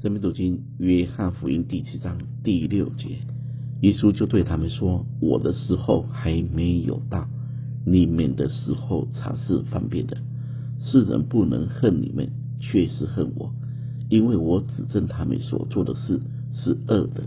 生命读经约翰福音第7章第6节，耶稣就对他们说：我的时候还没有到，你们的时候才是方便的。世人不能恨你们，却是恨我，因为我指证他们所做的事是恶的。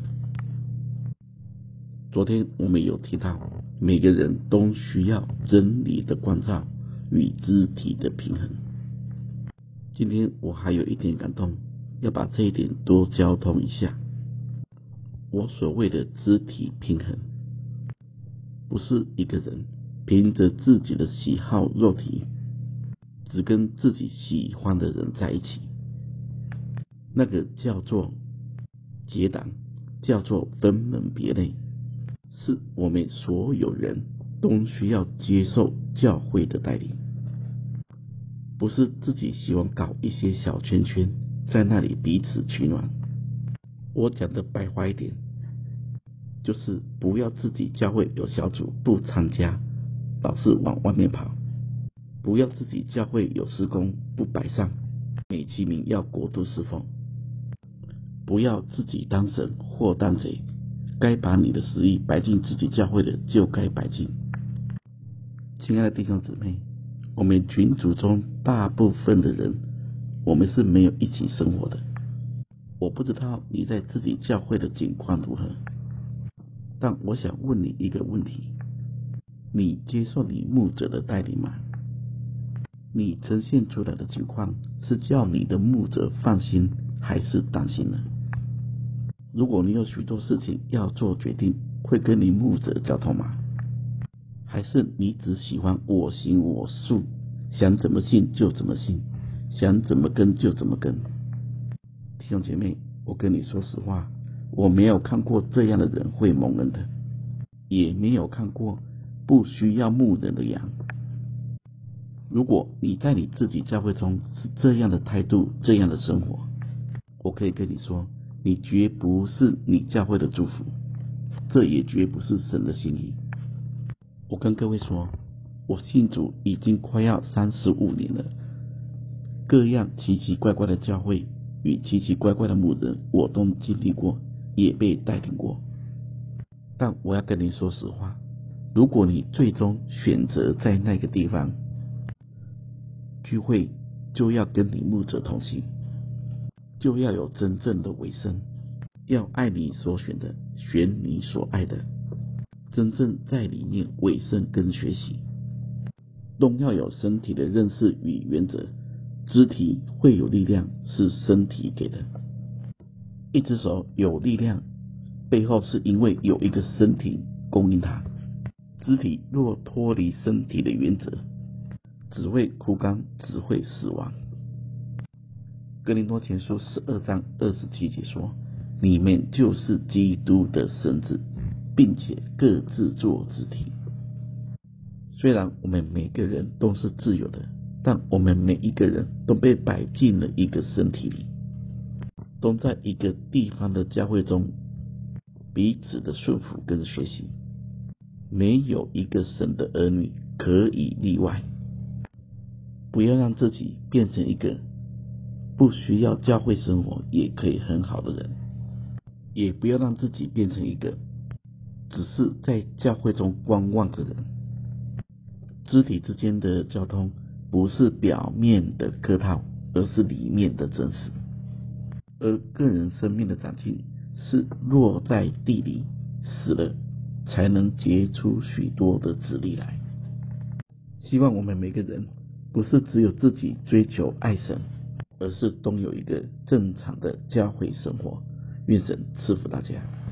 昨天我们有提到，每个人都需要真理的光照与肢体的平衡。今天我还有一点感动，要把这一点多交通一下。我所谓的肢体平衡，不是一个人凭着自己的喜好肉体，只跟自己喜欢的人在一起，那个叫做结党，叫做分门别类。是我们所有人都需要接受教会的带领，不是自己喜欢搞一些小圈圈，在那里彼此取暖。我讲的白话一点，就是不要自己教会有小组不参加，老是往外面跑；不要自己教会有事工不摆上，美其名要国度侍奉；不要自己当神或当贼，该把你的实意摆进自己教会的就该摆进。亲爱的弟兄姊妹，我们群组中大部分的人，我们是没有一起生活的。我不知道你在自己教会的境况如何，但我想问你一个问题：你接受你牧者的带领吗？你呈现出来的情况是叫你的牧者放心还是担心呢？如果你有许多事情要做决定，会跟你牧者交通吗？还是你只喜欢我行我素，想怎么信就怎么信，想怎么跟就怎么跟？弟兄姐妹，我跟你说实话，我没有看过这样的人会蒙恩的，也没有看过不需要牧人的羊。如果你在你自己教会中是这样的态度，这样的生活，我可以跟你说，你绝不是你教会的祝福，这也绝不是神的心意。我跟各位说，我信主已经快要35年了，各样奇奇怪怪的教会与奇奇怪怪的牧人我都经历过，也被带领过。但我要跟你说实话，如果你最终选择在那个地方聚会，就要跟你牧者同行，就要有真正的委身，要爱你所选的，选你所爱的，真正在里面委身跟学习，都要有身体的认识与原则。肢体会有力量，是身体给的。一只手有力量，背后是因为有一个身体供应它。肢体若脱离身体的原则，只会枯干，只会死亡。哥林多前书12章27节说：你们就是基督的身子，并且各自做肢体。虽然我们每个人都是自由的，但我们每一个人都被摆进了一个身体里，都在一个地方的教会中彼此的顺服跟学习。没有一个神的儿女可以例外。不要让自己变成一个不需要教会生活也可以很好的人，也不要让自己变成一个只是在教会中观望的人。肢体之间的交通不是表面的客套，而是里面的真实。而个人生命的长进是落在地里，死了才能结出许多的子粒来。希望我们每个人不是只有自己追求爱神，而是都有一个正常的教会生活。愿神赐福大家。